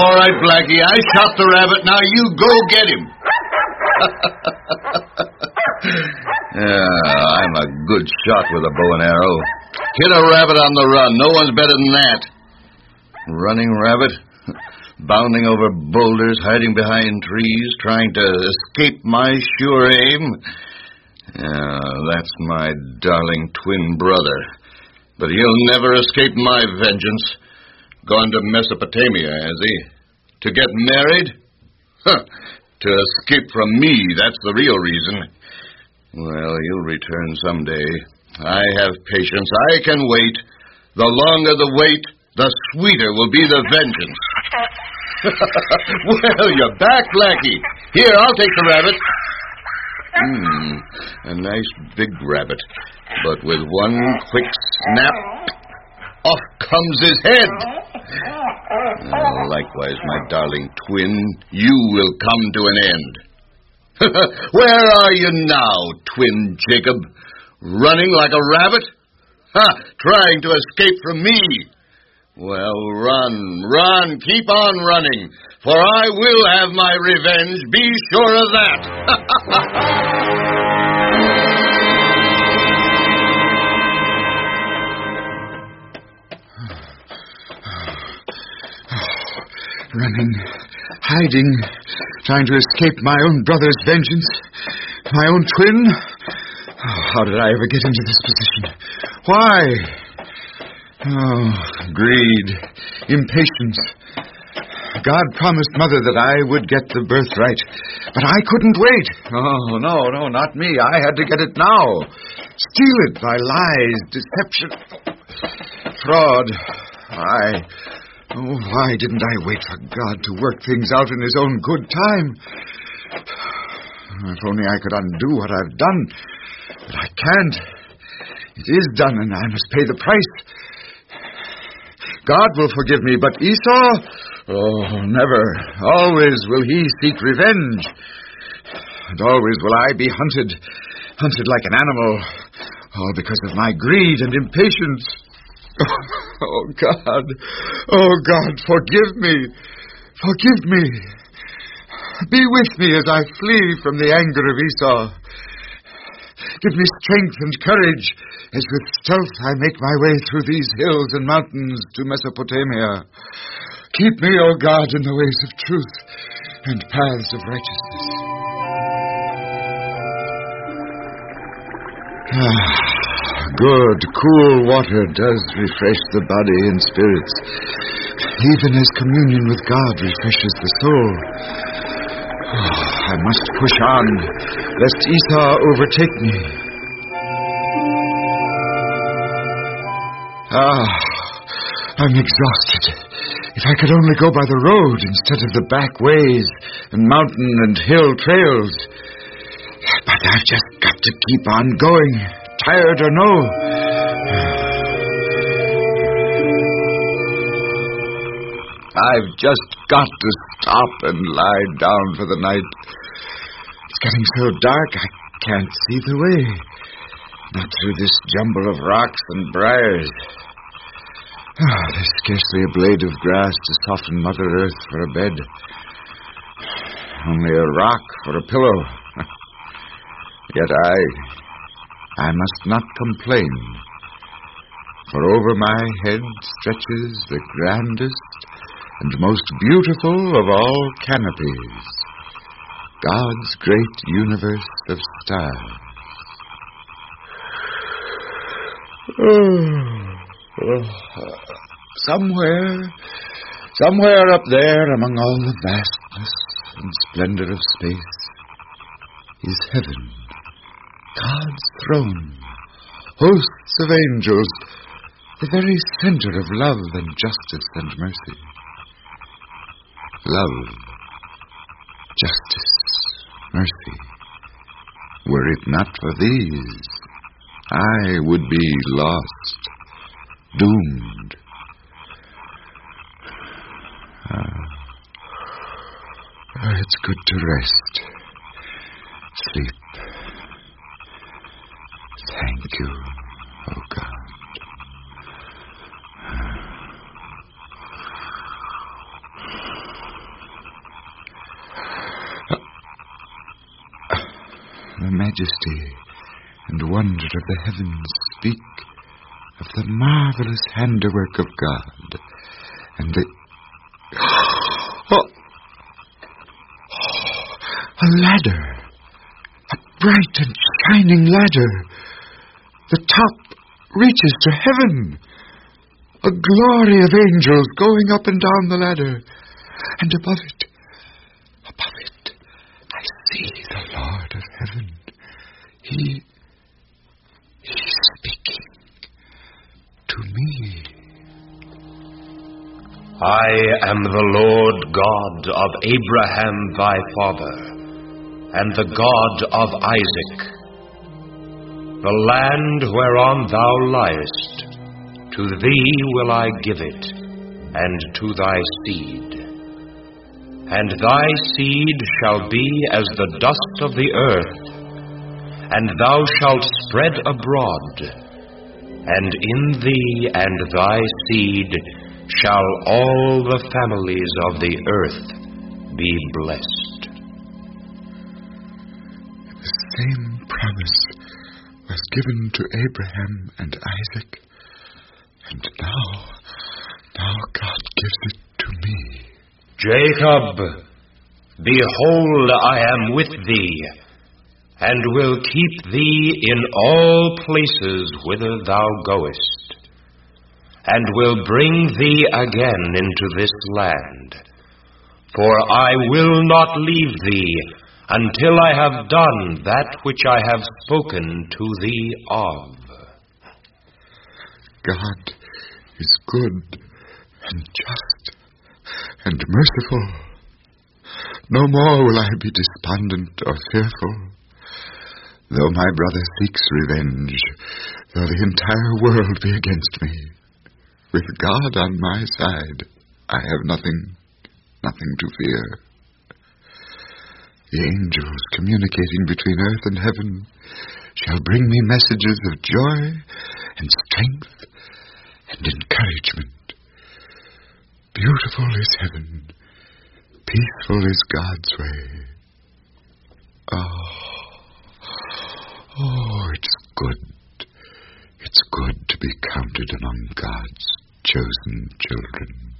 All right, Blackie, I shot the rabbit. Now you go get him. Yeah, I'm a good shot with a bow and arrow. Hit a rabbit on the run. No one's better than that. Running rabbit, bounding over boulders, hiding behind trees, trying to escape my sure aim. Yeah, that's my darling twin brother. But he'll never escape my vengeance. Gone to Mesopotamia, has he? To get married? Huh. To escape from me, that's the real reason. Well, he'll return someday. I have patience. I can wait. The longer the wait, the sweeter will be the vengeance. Well, you're back, Blackie. Here, I'll take the rabbit. A nice big rabbit. But with one quick snap, off comes his head. Likewise, my darling twin, you will come to an end. Where are you now, twin Jacob? Running like a rabbit? Trying to escape from me. Well, run, keep on running, for I will have my revenge, be sure of that. Running, hiding, trying to escape my own brother's vengeance, my own twin. How did I ever get into this position? Why? Greed, impatience. God promised Mother that I would get the birthright, but I couldn't wait. No, not me. I had to get it now. Steal it by lies, deception, fraud. Why didn't I wait for God to work things out in His own good time? If only I could undo what I've done. But I can't. It is done, and I must pay the price. God will forgive me, but Esau? Oh, never. Always will he seek revenge. And always will I be hunted like an animal, all because of my greed and impatience. Oh, God, forgive me. Forgive me. Be with me as I flee from the anger of Esau. Give me strength and courage as with stealth I make my way through these hills and mountains to Mesopotamia. Keep me, O God, in the ways of truth and paths of righteousness. Good, cool water does refresh the body and spirits, even as communion with God refreshes the soul. I must push on, lest Esau overtake me. I'm exhausted. If I could only go by the road instead of the back ways and mountain and hill trails. But I've just got to keep on going, tired or no. I've just got to stop and lie down for the night. It's getting so dark I can't see the way. Not through this jumble of rocks and briars. There's scarcely a blade of grass to soften Mother Earth for a bed. Only a rock for a pillow. Yet I must not complain. For over my head stretches the grandest and most beautiful of all canopies, God's great universe of stars. Somewhere up there among all the vastness and splendor of space is heaven, God's throne, hosts of angels, the very center of love and justice and mercy. Love, justice, mercy. Were it not for these, I would be lost, doomed. It's good to rest, sleep. Thank you, oh God. majesty and wonder of the heavens speak of the marvelous handiwork of God, and the... A ladder! A bright and shining ladder! The top reaches to heaven! A glory of angels going up and down the ladder. And above it, I see the Lord of heaven. He's speaking to me. I am the Lord God of Abraham thy father, and the God of Isaac. The land whereon thou liest, to thee will I give it, and to thy seed. And thy seed shall be as the dust of the earth, and thou shalt spread abroad, and in thee and thy seed shall all the families of the earth be blessed. The same promise was given to Abraham and Isaac, and now God gives it to me. Jacob, behold, I am with thee, and will keep thee in all places whither thou goest, and will bring thee again into this land. For I will not leave thee until I have done that which I have spoken to thee of. God is good and just and merciful. No more will I be despondent or fearful. Though my brother seeks revenge, though the entire world be against me, with God on my side, I have nothing to fear. The angels communicating between earth and heaven shall bring me messages of joy and strength and encouragement. Beautiful is heaven, peaceful is God's way. Oh, it's good. It's good to be counted among God's chosen children.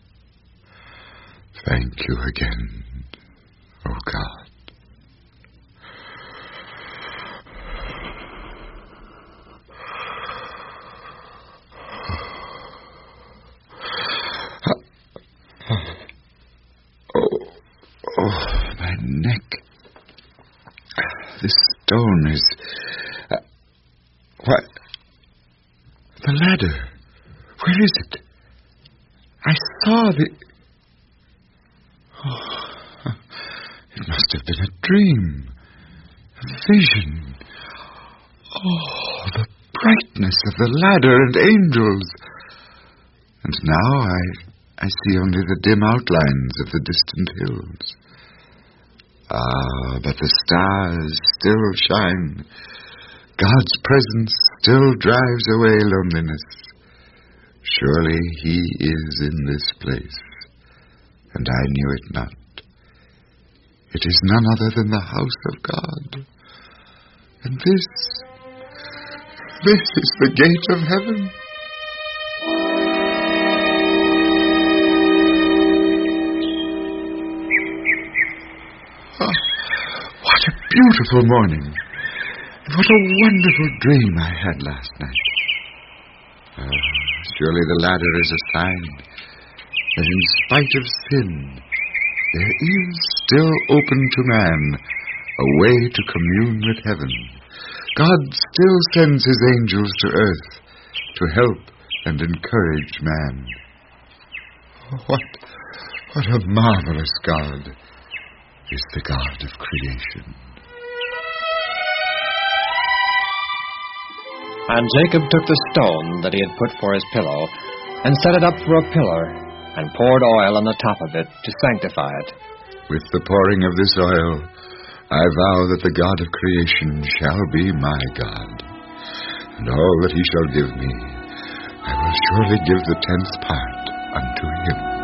Thank you again, O God. Oh, my neck. This stone is... What? The ladder. Where is it? I saw the... Oh, it must have been a dream. A vision. Oh, the brightness of the ladder and angels. And now I see only the dim outlines of the distant hills. But the stars still shine. God's presence still drives away loneliness. Surely He is in this place, and I knew it not. It is none other than the house of God. And this is the gate of heaven. What a beautiful morning. And what a wonderful dream I had last night. Surely the ladder is a sign that in spite of sin, there is still open to man a way to commune with heaven. God still sends His angels to earth to help and encourage man. What a marvelous God is the God of creation. And Jacob took the stone that he had put for his pillow, and set it up for a pillar, and poured oil on the top of it to sanctify it. With the pouring of this oil, I vow that the God of creation shall be my God, and all that He shall give me, I will surely give the 10th part unto Him.